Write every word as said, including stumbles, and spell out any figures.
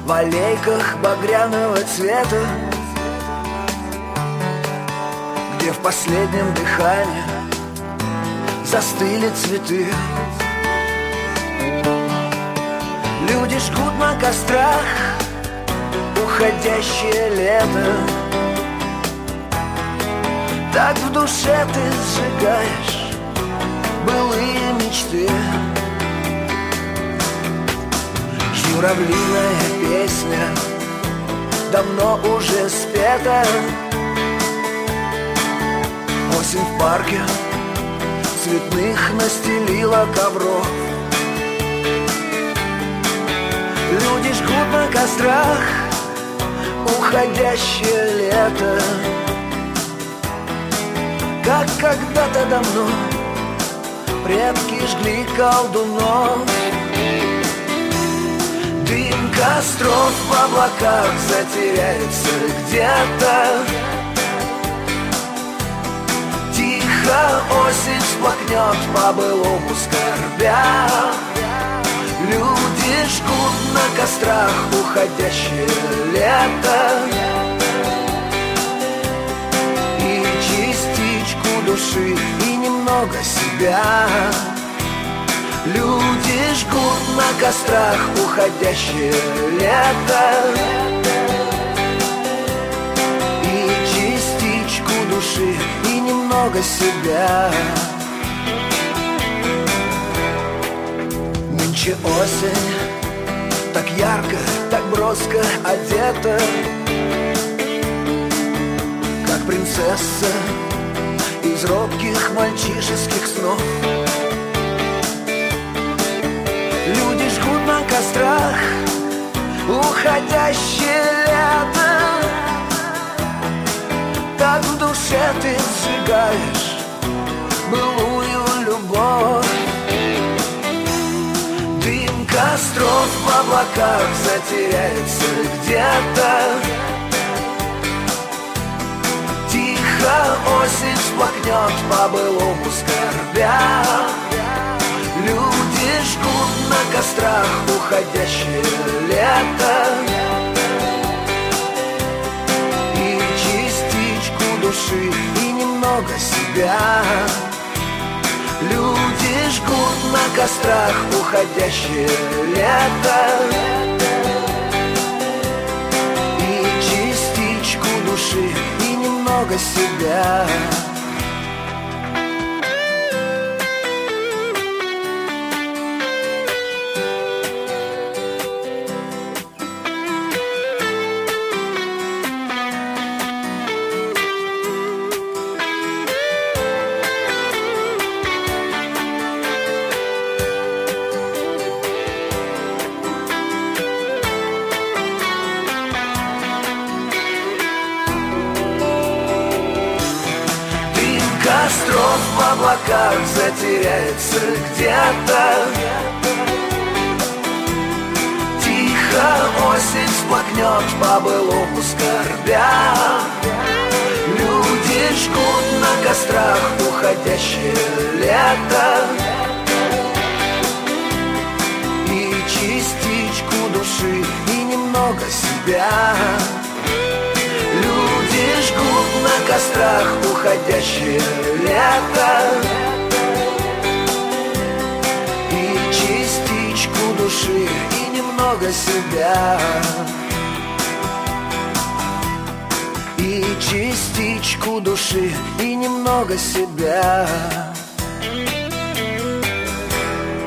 в аллейках багряного цвета, где в последнем дыхании застыли цветы. Люди жгут на кострах уходящее лето. Так в душе ты сжигаешь былые мечты. Журавлиная песня давно уже спета. Осень в парке цветных настелила ковров. Люди жгут на кострах уходящее лето. Как когда-то давно предки жгли колдунов. Дым костров в облаках затеряется где-то. Тихо осень всплакнет по-былому скорбя. Люди жгут на кострах уходящее лето. И частичку души, и немного себя. Люди жгут на кострах уходящее лето. И частичку души, и немного себя. Нынче осень так ярко, так броско одета, как принцесса из робких мальчишеских снов. Люди жгут на кострах уходящее лето. Так в душе ты сжигаешь былую любовь. Дым костров в облаках затеряется где-то. Тихо осень всплакнет по-былому скорбя. Люди жгут на кострах уходящее лето. И частичку души, и немного себя. Люди жгут на кострах уходящее лето. И частичку души, и немного себя. Костров в облаках затеряется где-то. Тихо осень всплакнет по-былому скорбя. Люди жгут на кострах уходящее лето. И частичку души, и немного себя. Люди жгут на кострах уходящее лето. И частичку души, и немного себя. И частичку души, и немного себя.